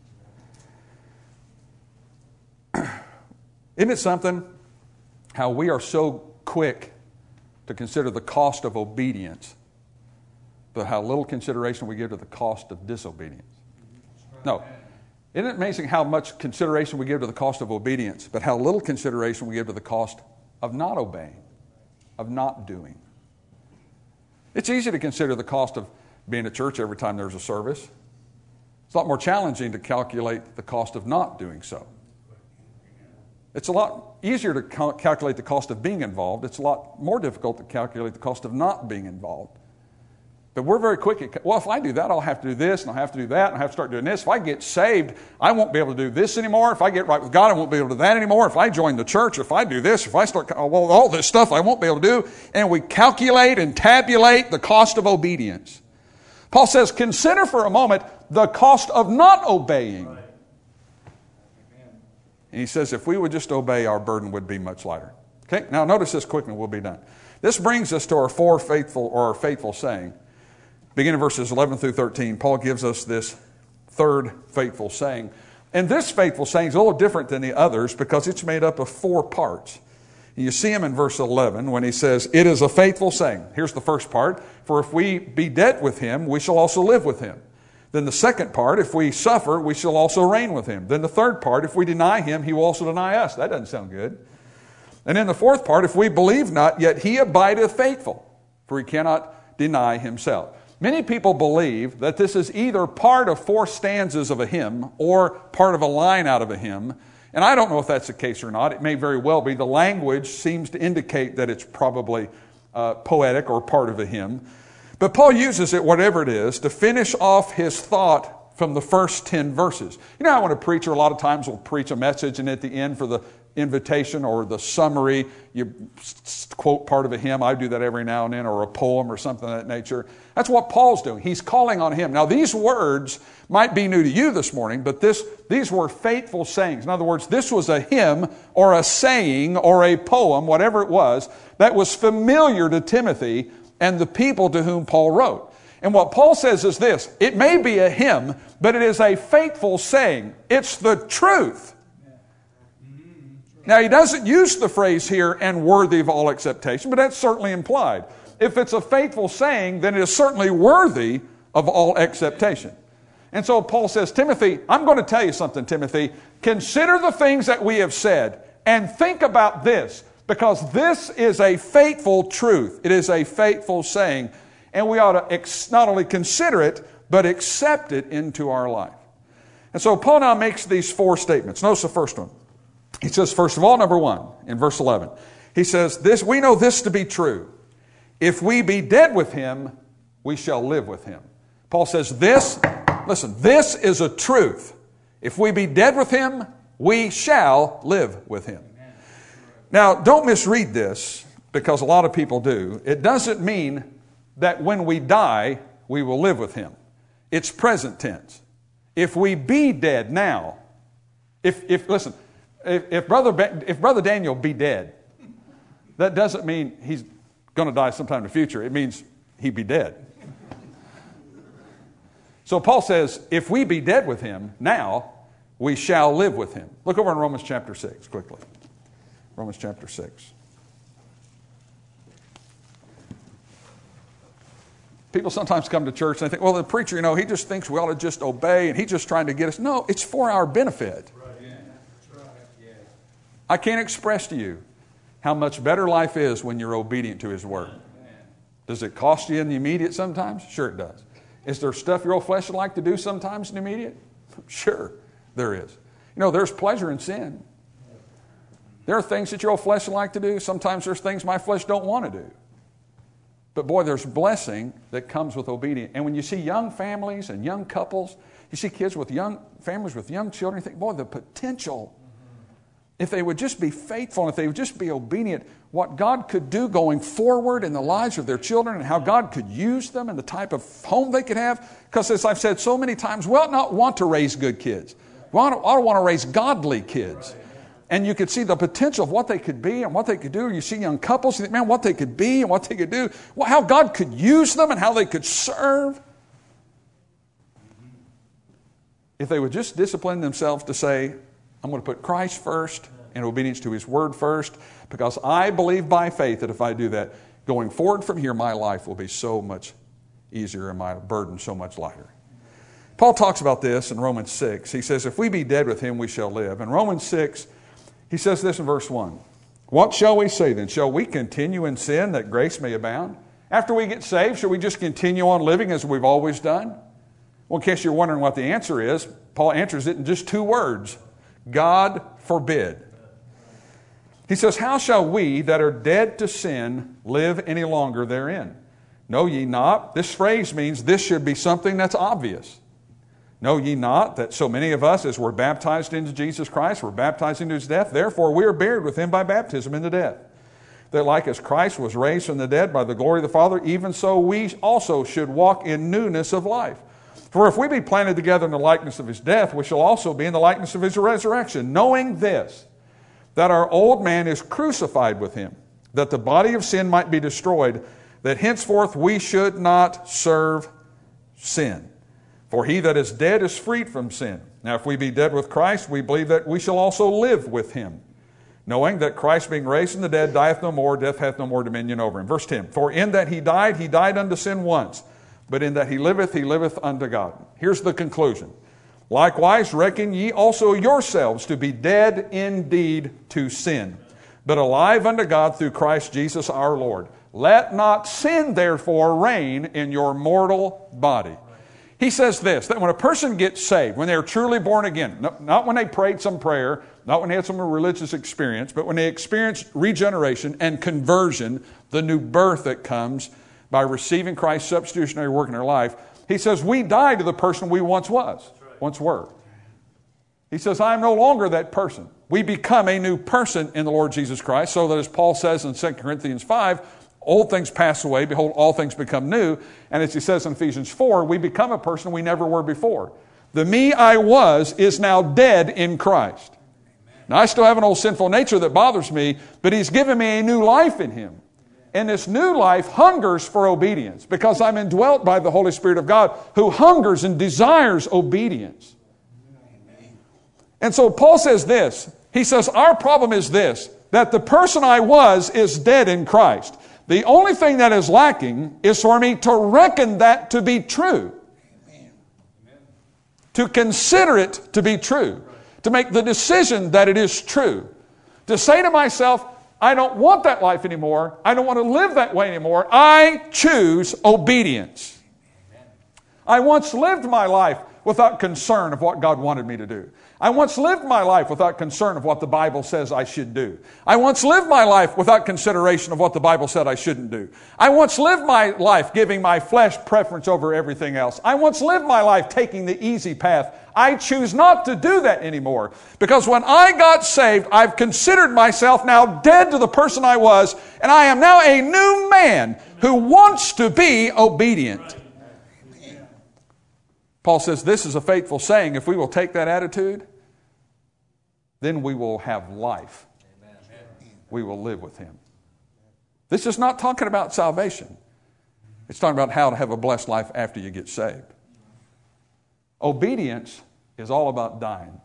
Isn't it something how we are so quick to consider the cost of obedience, but how little consideration we give to the cost of disobedience? No. Isn't it amazing how much consideration we give to the cost of obedience, but how little consideration we give to the cost of not obeying, of not doing? It's easy to consider the cost of being at church every time there's a service. It's a lot more challenging to calculate the cost of not doing so. It's a lot easier to calculate the cost of being involved. It's a lot more difficult to calculate the cost of not being involved. But we're very quick at, well, if I do that, I'll have to do this, and I'll have to do that, and I'll have to start doing this. If I get saved, I won't be able to do this anymore. If I get right with God, I won't be able to do that anymore. If I join the church, if I do this, if I start, well, all this stuff I won't be able to do. And we calculate and tabulate the cost of obedience. Paul says, consider for a moment the cost of not obeying. Right. And he says, if we would just obey, our burden would be much lighter. Okay, now notice this quickly and we'll be done. This brings us to our faithful saying. Beginning in verses 11 through 13, Paul gives us this third faithful saying. And this faithful saying is a little different than the others because it's made up of 4 parts. You see him in verse 11 when he says, it is a faithful saying. Here's the first part. For if we be dead with him, we shall also live with him. Then the second part, if we suffer, we shall also reign with him. Then the third part, if we deny him, he will also deny us. That doesn't sound good. And then the fourth part, if we believe not, yet he abideth faithful, for he cannot deny himself. Many people believe that this is either part of 4 stanzas of a hymn or part of a line out of a hymn. And I don't know if that's the case or not. It may very well be. The language seems to indicate that it's probably poetic or part of a hymn. But Paul uses it, whatever it is, to finish off his thought from the first 10 verses. You know how when a preacher a lot of times will preach a message and at the end for the invitation or the summary, you quote part of a hymn. I do that every now and then, or a poem or something of that nature. That's what Paul's doing. He's calling on him. Now, these words might be new to you this morning, but these were faithful sayings. In other words, this was a hymn or a saying or a poem, whatever it was, that was familiar to Timothy and the people to whom Paul wrote. And what Paul says is this: it may be a hymn, but it is a faithful saying. It's the truth. Now, he doesn't use the phrase here, and worthy of all acceptation, but that's certainly implied. If it's a faithful saying, then it is certainly worthy of all acceptation. And so Paul says, Timothy, I'm going to tell you something, Timothy. Consider the things that we have said and think about this, because this is a faithful truth. It is a faithful saying, and we ought to not only consider it, but accept it into our life. And so Paul now makes these 4 statements. Notice the first one. He says, first of all, number 1, in verse 11, he says, we know this to be true. If we be dead with him, we shall live with him. Paul says this is a truth. If we be dead with him, we shall live with him. Now, don't misread this, because a lot of people do. It doesn't mean that when we die, we will live with him. It's present tense. If we be dead now, if Brother Daniel be dead, that doesn't mean he's going to die sometime in the future. It means he be dead. So Paul says, if we be dead with him now, we shall live with him. Look over in Romans chapter 6 quickly. Romans chapter 6. People sometimes come to church and they think, well, the preacher, he just thinks we ought to just obey and he's just trying to get us. No, it's for our benefit. I can't express to you how much better life is when you're obedient to his word. Does it cost you in the immediate sometimes? Sure it does. Is there stuff your old flesh would like to do sometimes in the immediate? Sure, there is. You know, there's pleasure in sin. There are things that your old flesh would like to do. Sometimes there's things my flesh don't want to do. But boy, there's blessing that comes with obedience. And when you see young families and young couples, you see kids with young families with young children, you think, boy, the potential, if they would just be faithful, and if they would just be obedient, what God could do going forward in the lives of their children and how God could use them and the type of home they could have. Because as I've said so many times, we ought not want to raise good kids. We ought to want to raise godly kids. And you could see the potential of what they could be and what they could do. You see young couples, you think, man, what they could be and what they could do. How God could use them and how they could serve. If they would just discipline themselves to say, I'm going to put Christ first and obedience to His Word first, because I believe by faith that if I do that, going forward from here, my life will be so much easier and my burden so much lighter. Paul talks about this in Romans 6. He says, if we be dead with Him, we shall live. In Romans 6, he says this in verse 1. What shall we say then? Shall we continue in sin that grace may abound? After we get saved, shall we just continue on living as we've always done? Well, in case you're wondering what the answer is, Paul answers it in just 2 words. God forbid. He says, how shall we that are dead to sin live any longer therein? Know ye not? This phrase means this should be something that's obvious. Know ye not that so many of us as were baptized into Jesus Christ were baptized into His death? Therefore we are buried with Him by baptism into death. That like as Christ was raised from the dead by the glory of the Father, even so we also should walk in newness of life. For if we be planted together in the likeness of His death, we shall also be in the likeness of His resurrection, knowing this, that our old man is crucified with Him, that the body of sin might be destroyed, that henceforth we should not serve sin. For he that is dead is freed from sin. Now if we be dead with Christ, we believe that we shall also live with Him, knowing that Christ being raised from the dead dieth no more, death hath no more dominion over him. Verse 10, for in that he died unto sin once, but in that he liveth unto God. Here's the conclusion. Likewise reckon ye also yourselves to be dead indeed to sin, but alive unto God through Christ Jesus our Lord. Let not sin therefore reign in your mortal body. He says this, that when a person gets saved, when they are truly born again, not when they prayed some prayer, not when they had some religious experience, but when they experience regeneration and conversion, the new birth that comes by receiving Christ's substitutionary work in their life, he says, we die to the person we once were. He says, I am no longer that person. We become a new person in the Lord Jesus Christ, so that as Paul says in 2 Corinthians 5, old things pass away, behold, all things become new. And as he says in Ephesians 4, we become a person we never were before. The me I was is now dead in Christ. Now, I still have an old sinful nature that bothers me, but He's given me a new life in Him. And this new life hungers for obedience because I'm indwelt by the Holy Spirit of God who hungers and desires obedience. And so Paul says this. He says, our problem is this, that the person I was is dead in Christ. The only thing that is lacking is for me to reckon that to be true. Amen. To consider it to be true. To make the decision that it is true. To say to myself, I don't want that life anymore. I don't want to live that way anymore. I choose obedience. Amen. I once lived my life without concern of what God wanted me to do. I once lived my life without concern of what the Bible says I should do. I once lived my life without consideration of what the Bible said I shouldn't do. I once lived my life giving my flesh preference over everything else. I once lived my life taking the easy path. I choose not to do that anymore. Because when I got saved, I've considered myself now dead to the person I was, and I am now a new man who wants to be obedient. Paul says this is a faithful saying. If we will take that attitude, then we will have life. Amen. We will live with Him. This is not talking about salvation. It's talking about how to have a blessed life after you get saved. Obedience is all about dying.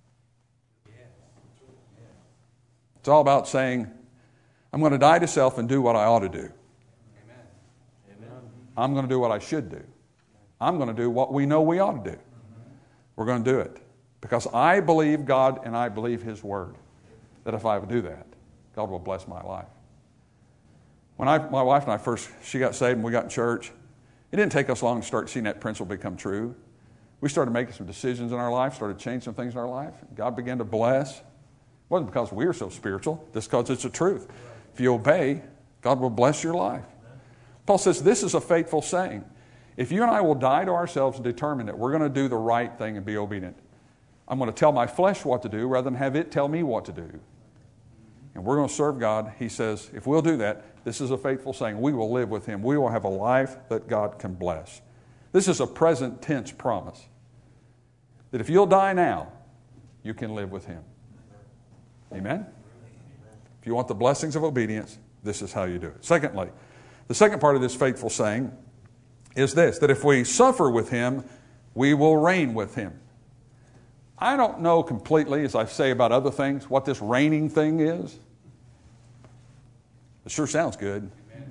It's all about saying, I'm going to die to self and do what I ought to do. I'm going to do what I should do. I'm going to do what we know we ought to do. We're going to do it. Because I believe God and I believe His Word. That if I would do that, God will bless my life. When my wife and I she got saved and we got in church, It didn't take us long to start seeing that principle become true. We started making some decisions in our life, started changing some things in our life. God began to bless. It wasn't because we were so spiritual, just because it's the truth. If you obey, God will bless your life. Paul says this is a faithful saying. If you and I will die to ourselves and determine that we're going to do the right thing and be obedient, I'm going to tell my flesh what to do rather than have it tell me what to do. And we're going to serve God. He says, if we'll do that, this is a faithful saying. We will live with Him. We will have a life that God can bless. This is a present tense promise. That if you'll die now, you can live with Him. Amen? If you want the blessings of obedience, this is how you do it. Secondly, the second part of this faithful saying is this, that if we suffer with Him, we will reign with Him. I don't know completely, as I say about other things, what this reigning thing is. It sure sounds good.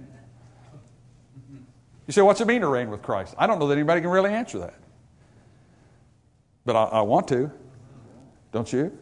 You say, what's it mean to reign with Christ? I don't know that anybody can really answer that. But I want to. Don't you?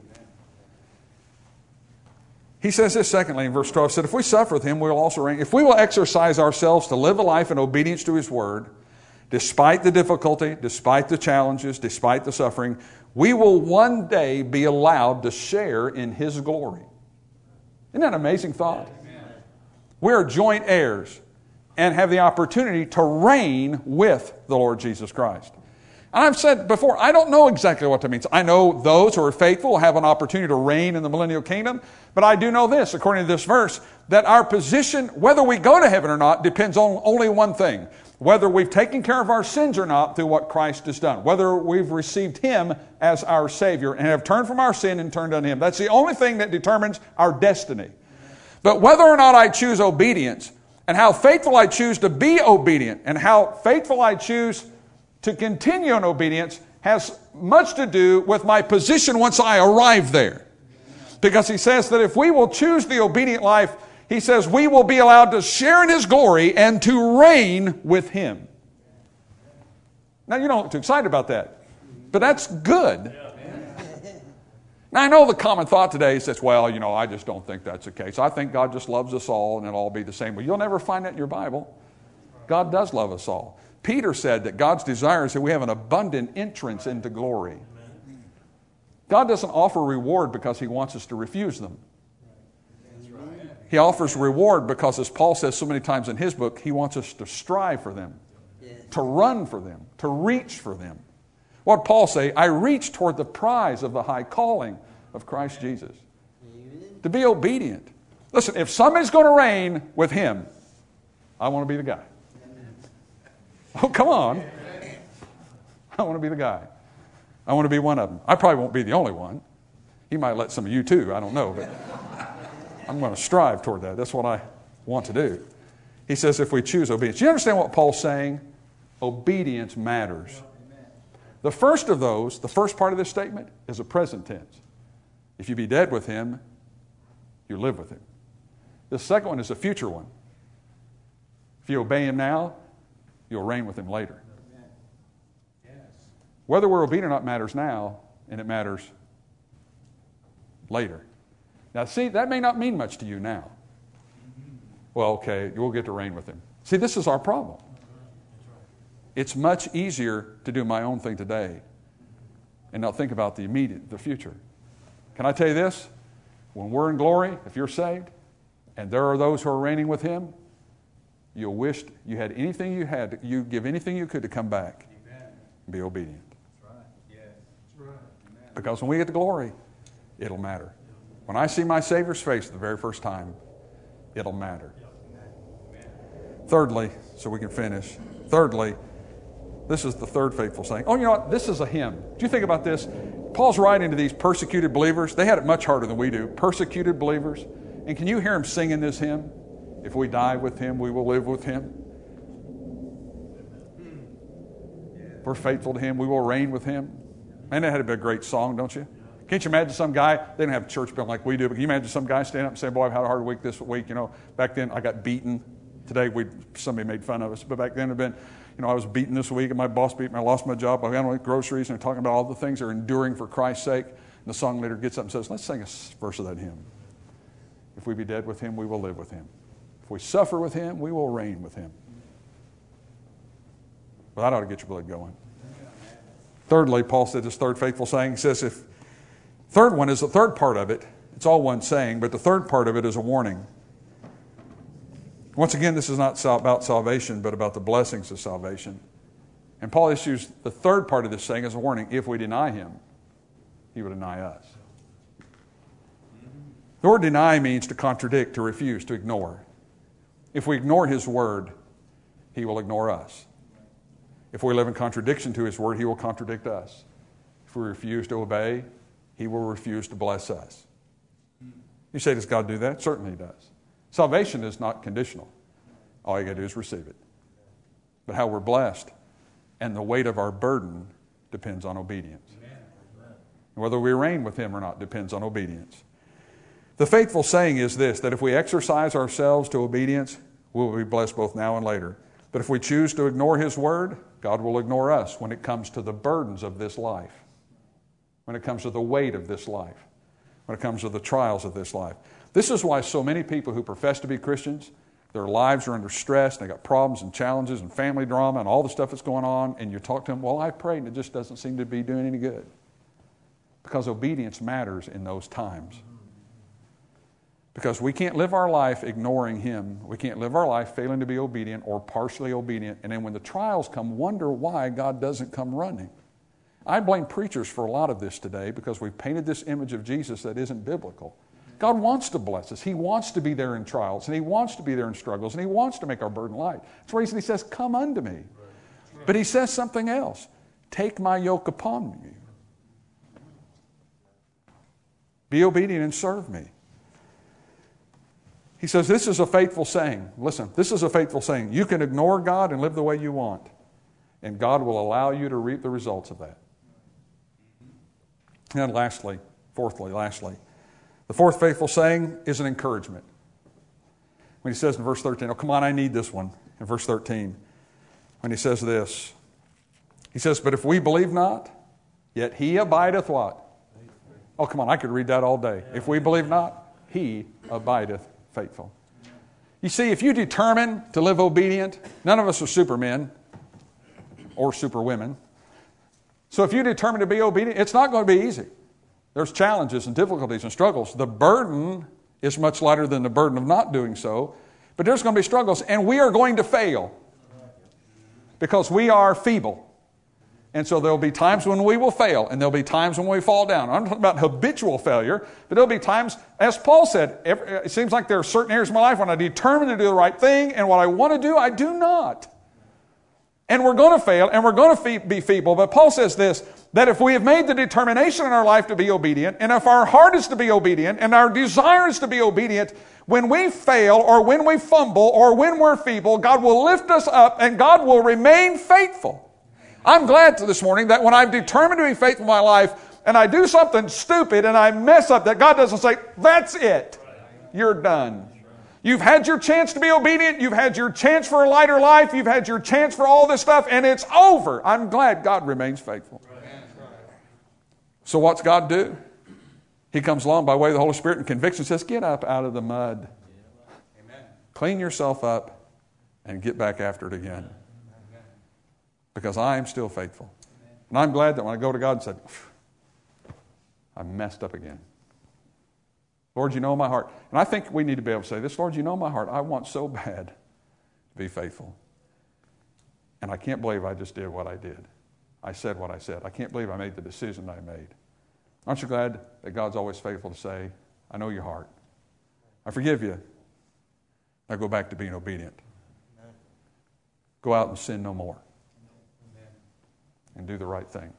He says this secondly in verse 12, said, if we suffer with Him, we will also reign. If we will exercise ourselves to live a life in obedience to His word, despite the difficulty, despite the challenges, despite the suffering, we will one day be allowed to share in His glory. Isn't that an amazing thought? We are joint heirs and have the opportunity to reign with the Lord Jesus Christ. And I've said before, I don't know exactly what that means. I know those who are faithful will have an opportunity to reign in the millennial kingdom, but I do know this, according to this verse, that our position, whether we go to heaven or not, depends on only one thing. Whether we've taken care of our sins or not through what Christ has done. Whether we've received Him as our Savior and have turned from our sin and turned on Him. That's the only thing that determines our destiny. But whether or not I choose obedience, and how faithful I choose to be obedient, and how faithful I choose to continue in obedience, has much to do with my position once I arrive there. Because he says that if we will choose the obedient life, he says we will be allowed to share in His glory and to reign with Him. Now, you don't get too excited about that, but that's good. Now, I know the common thought today says, well, I just don't think that's the case. I think God just loves us all and it'll all be the same. Well, you'll never find that in your Bible. God does love us all. Peter said that God's desire is that we have an abundant entrance into glory. God doesn't offer reward because He wants us to refuse them. He offers reward because, as Paul says so many times in his book, He wants us to strive for them, to run for them, to reach for them. What did Paul say? I reach toward the prize of the high calling of Christ Jesus. To be obedient. Listen, if somebody's going to reign with Him, I want to be the guy. Oh, come on. I want to be the guy. I want to be one of them. I probably won't be the only one. He might let some of you too. I don't know. But I'm going to strive toward that. That's what I want to do. He says if we choose obedience. Do you understand what Paul's saying? Obedience matters. The first of those, the first part of this statement, is a present tense. If you be dead with Him, you live with Him. The second one is a future one. If you obey Him now, you'll reign with Him later. Whether we're obedient or not matters now, and it matters later. Now, see, that may not mean much to you now. Well, okay, we'll get to reign with Him. See, this is our problem. It's much easier to do my own thing today and not think about the future. Can I tell you this? When we're in glory, if you're saved, and there are those who are reigning with Him, you'll wish you had anything you had. You give anything you could to come back and be obedient. That's right. Yes. That's right. Because when we get to glory, it'll matter. When I see my Savior's face the very first time, it'll matter. Thirdly, so we can finish. Thirdly, this is the third faithful saying. Oh, you know what? This is a hymn. Do you think about this? Paul's writing to these persecuted believers. They had it much harder than we do. Persecuted believers. And can you hear him singing this hymn? If we die with Him, we will live with Him. If we're faithful to Him, we will reign with Him. Man, that had to be a great song, don't you? Can't you imagine some guy, they didn't have a church built like we do, but can you imagine some guy standing up and saying, boy, I've had a hard week this week. Back then I got beaten. Today somebody made fun of us. But back then it had been, I was beaten this week and my boss beat me. I lost my job. I got to groceries and they're talking about all the things they're enduring for Christ's sake. And the song leader gets up and says, let's sing a verse of that hymn. If we be dead with Him, we will live with Him. If we suffer with Him, we will reign with Him. Well, that ought to get your blood going. Thirdly, Paul said this third faithful saying. He says, third one is the third part of it. It's all one saying, but the third part of it is a warning. Once again, this is not about salvation, but about the blessings of salvation. And Paul issues the third part of this saying as a warning. If we deny him, he will deny us. The word deny means to contradict, to refuse, to ignore. If we ignore his word, he will ignore us. If we live in contradiction to his word, he will contradict us. If we refuse to obey, he will refuse to bless us. You say, does God do that? Certainly he does. Salvation is not conditional. All you got to do is receive it. But how we're blessed and the weight of our burden depends on obedience. And whether we reign with him or not depends on obedience. The faithful saying is this, that if we exercise ourselves to obedience, we will be blessed both now and later. But if we choose to ignore his word, God will ignore us when it comes to the burdens of this life, when it comes to the weight of this life, when it comes to the trials of this life. This is why so many people who profess to be Christians, their lives are under stress, and they got problems and challenges and family drama and all the stuff that's going on, and you talk to them, well, I prayed, and it just doesn't seem to be doing any good. Because obedience matters in those times. Because we can't live our life ignoring him. We can't live our life failing to be obedient or partially obedient. And then when the trials come, wonder why God doesn't come running. I blame preachers for a lot of this today because we've painted this image of Jesus that isn't biblical. God wants to bless us. He wants to be there in trials, and he wants to be there in struggles, and he wants to make our burden light. That's the reason he says, come unto me. But he says something else. Take my yoke upon you. Be obedient and serve me. He says, this is a faithful saying. Listen, this is a faithful saying. You can ignore God and live the way you want, and God will allow you to reap the results of that. And lastly, the fourth faithful saying is an encouragement. When he says in verse 13, oh, come on, I need this one. In verse 13, when he says this, he says, but if we believe not, yet he abideth what? Oh, come on, I could read that all day. If we believe not, he abideth faithful. You see, if you determine to live obedient, none of us are supermen or superwomen. So if you determine to be obedient, it's not going to be easy. There's challenges and difficulties and struggles. The burden is much lighter than the burden of not doing so. But there's going to be struggles, and we are going to fail because we are feeble. And so there'll be times when we will fail, and there'll be times when we fall down. I'm talking about habitual failure, but there'll be times, as Paul said, it seems like there are certain areas of my life when I determine to do the right thing, and what I want to do, I do not. And we're going to fail, and we're going to be feeble. But Paul says this, that if we have made the determination in our life to be obedient, and if our heart is to be obedient, and our desire is to be obedient, when we fail, or when we fumble, or when we're feeble, God will lift us up, and God will remain faithful. I'm glad this morning that when I'm determined to be faithful in my life, and I do something stupid, and I mess up, that God doesn't say, that's it. You're done. You've had your chance to be obedient. You've had your chance for a lighter life. You've had your chance for all this stuff, and it's over. I'm glad God remains faithful. So what's God do? He comes along by way of the Holy Spirit and convicts and says, get up out of the mud. Clean yourself up and get back after it again. Because I am still faithful. And I'm glad that when I go to God and said, I messed up again. Lord, you know my heart. And I think we need to be able to say this, Lord, you know my heart. I want so bad to be faithful. And I can't believe I just did what I did. I said what I said. I can't believe I made the decision I made. Aren't you glad that God's always faithful to say, I know your heart. I forgive you. Now go back to being obedient. Go out and sin no more. And do the right thing.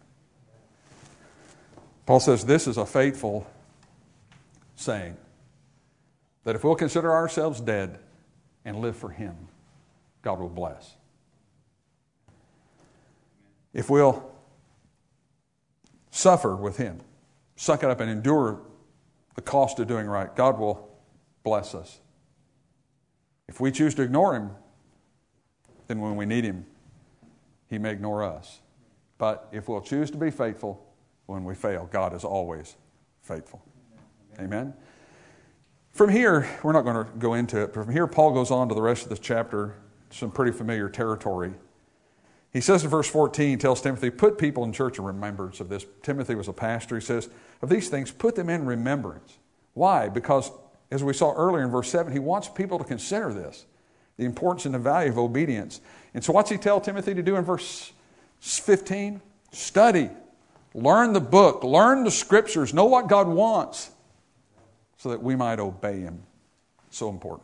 Paul says this is a faithful saying, that if we'll consider ourselves dead and live for him, God will bless. If we'll suffer with him, suck it up and endure the cost of doing right, God will bless us. If we choose to ignore him, then when we need him, he may ignore us. But if we'll choose to be faithful when we fail, God is always faithful. Amen? From here, we're not going to go into it, but from here Paul goes on to the rest of this chapter, some pretty familiar territory. He says in verse 14, he tells Timothy, put people in church in remembrance of this. Timothy was a pastor. He says, of these things, put them in remembrance. Why? Because, as we saw earlier in verse 7, he wants people to consider this, the importance and the value of obedience. And so what's he tell Timothy to do in verse 15? Study. Learn the book. Learn the Scriptures. Know what God wants so that we might obey Him. So important.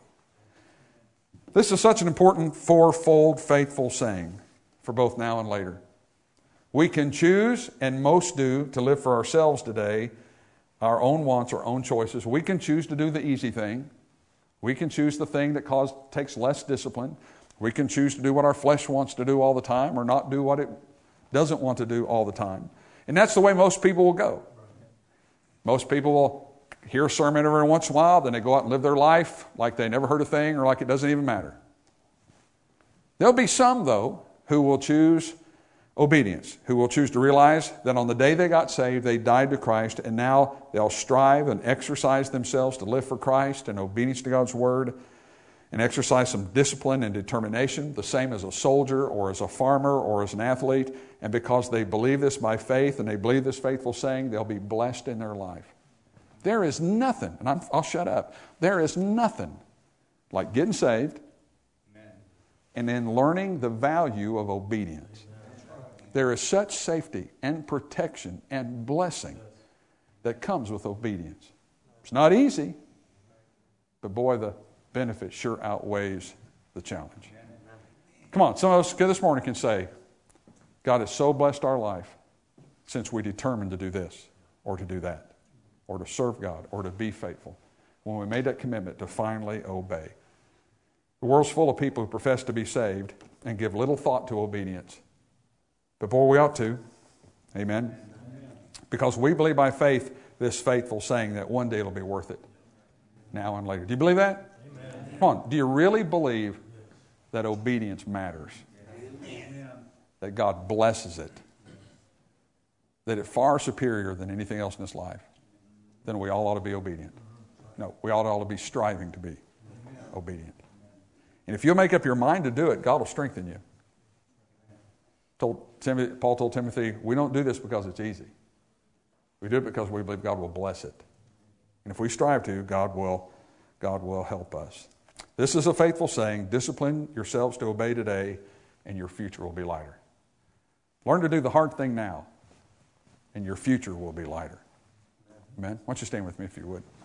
This is such an important fourfold faithful saying for both now and later. We can choose, and most do, to live for ourselves today, our own wants, our own choices. We can choose to do the easy thing. We can choose the thing that takes less discipline. We can choose to do what our flesh wants to do all the time or not do what it doesn't want to do all the time. And that's the way most people will go. Most people will hear a sermon every once in a while, then they go out and live their life like they never heard a thing or like it doesn't even matter. There'll be some, though, who will choose obedience, who will choose to realize that on the day they got saved, they died to Christ, and now they'll strive and exercise themselves to live for Christ in obedience to God's Word and exercise some discipline and determination, the same as a soldier or as a farmer or as an athlete. And because they believe this by faith and they believe this faithful saying, they'll be blessed in their life. There is nothing, and I'll shut up, there is nothing like getting saved and then learning the value of obedience. There is such safety and protection and blessing that comes with obedience. It's not easy, but boy, the benefit sure outweighs the challenge. Come on, some of us this morning can say, God has so blessed our life since we determined to do this or to do that or to serve God or to be faithful when we made that commitment to finally obey. The world's full of people who profess to be saved and give little thought to obedience. But boy, we ought to. Amen? Because we believe by faith this faithful saying that one day it'll be worth it. Now and later. Do you believe that? Amen. Come on. Do you really believe that obedience matters? Amen. That God blesses it? That it's far superior than anything else in this life? Then we all ought to be obedient. No, we all to be striving to be obedient. And if you'll make up your mind to do it, God will strengthen you. Paul told Timothy, we don't do this because it's easy. We do it because we believe God will bless it. And if we strive to, God will help us. This is a faithful saying, discipline yourselves to obey today, and your future will be lighter. Learn to do the hard thing now, and your future will be lighter. Amen? Why don't you stand with me if you would?